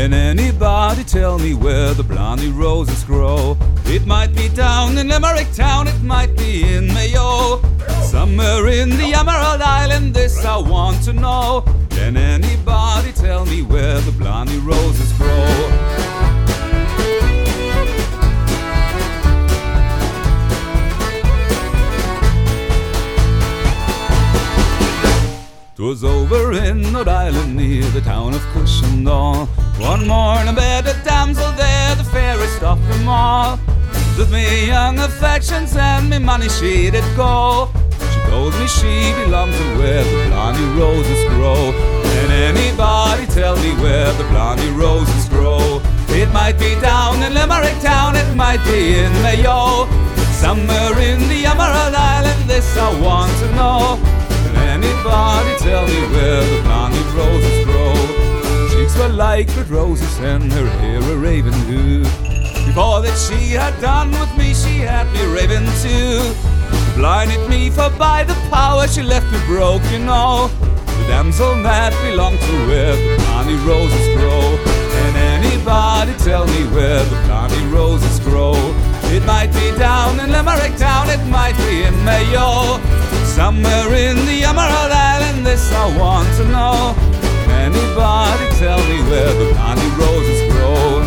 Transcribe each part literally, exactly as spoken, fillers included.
Can anybody tell me where the Blarney roses grow? It might be down in Limerick town, it might be in Mayo, somewhere in the Emerald Island, this I want to know. Can anybody tell me where the Blarney roses grow? 'Twas over in Rhode Island near the town of Cushendall. One morn I met a damsel there, the fairest of them all. With me young affections and me money she did go. She told me she belonged to where the Blarney roses grow. Can anybody tell me where the Blarney roses grow? It might be down in Limerick town, it might be in Mayo, somewhere in the Emerald Island, this I want to know. Can anybody tell me where the Blarney roses grow? Cheeks were like red roses and her hair a raven hue. Before that she had done with me, she had me raving too. She blinded me, for by the power she left me broke, you know. The damsel that belonged to where the Blarney roses grow. Can anybody tell me where the Blarney roses grow? It might be down in Limerick town, it might be in Mayo, somewhere in the Emerald Island, this I want to know. Can anybody tell me where the Blarney roses grow?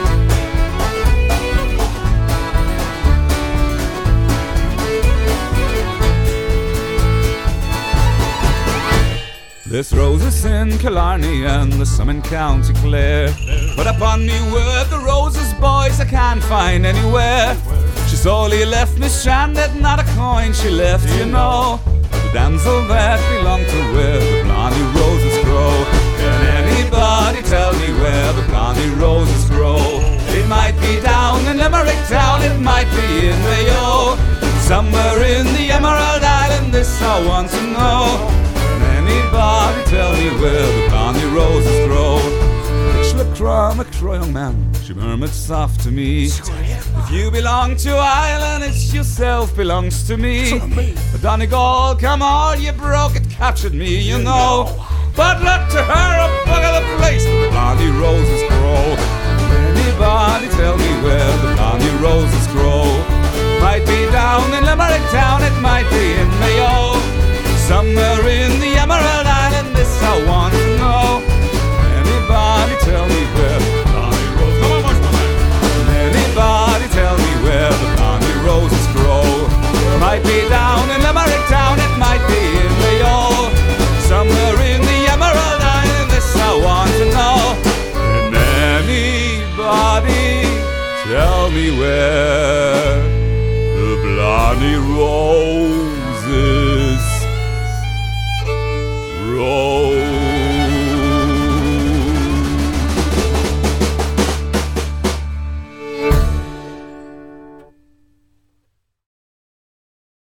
There's roses in Killarney and there's some in County Clare, but upon me were the roses, boys, I can't find anywhere. She's only left me stranded, not a coin she left, you know. The damsel that belonged to where the Blarney roses grow. Can anybody tell me where the Blarney roses grow? It might be down in Limerick town, it might be in Mayo, somewhere in the Emerald Island, this I want to know. Anybody tell me where the Blarney roses grow? Shlicra, McCroy, young man, she murmured soft to me. If you belong to Ireland, it's yourself belongs to me. Donegal, come on, you broke it, captured me, you know. But look to her, a bug of the place where the Blarney roses grow. Anybody tell me where the Blarney roses grow? Might be down in Limerick town, it might be in Mayo, somewhere in the Emerald Island, this I want to know. Anybody tell me where the Blarney roses grow? Come on, man. Anybody tell me where the Blarney roses grow? Might be down in Limerick town, it might be in Mayo, somewhere in the Emerald Island, this I want to know. Can anybody tell me where the Blarney roses